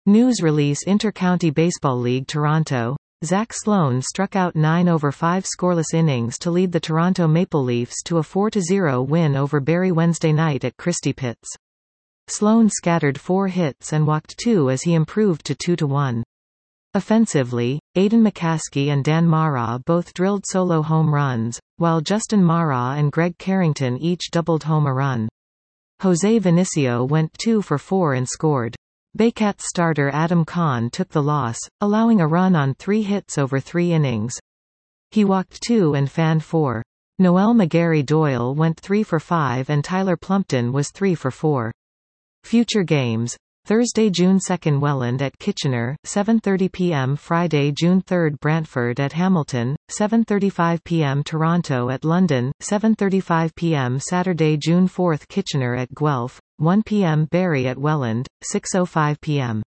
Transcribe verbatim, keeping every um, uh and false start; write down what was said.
News release Inter-County Baseball League Toronto. Zach Sloan struck out nine over five scoreless innings to lead the Toronto Maple Leafs to a four to zero win over Barrie Wednesday night at Christie Pitts. Sloan scattered four hits and walked two as he improved to two to one. Offensively, Aidan McCaskey and Dan Mara both drilled solo home runs, while Justin Mara and Greg Carrington each doubled home a run. Jose Vinicio went two for four and scored. Baycats starter Adam Kahn took the loss, allowing a run on three hits over three innings. He walked two and fanned four. Noel McGarry Doyle went three for five and Tyler Plumpton was three for four. Future games. Thursday, June second Welland at Kitchener, seven thirty p m Friday, June third Brantford at Hamilton, seven thirty-five p m Toronto at London, seven thirty-five p m Saturday, June fourth Kitchener at Guelph, one p m Barrie at Welland, six oh five p m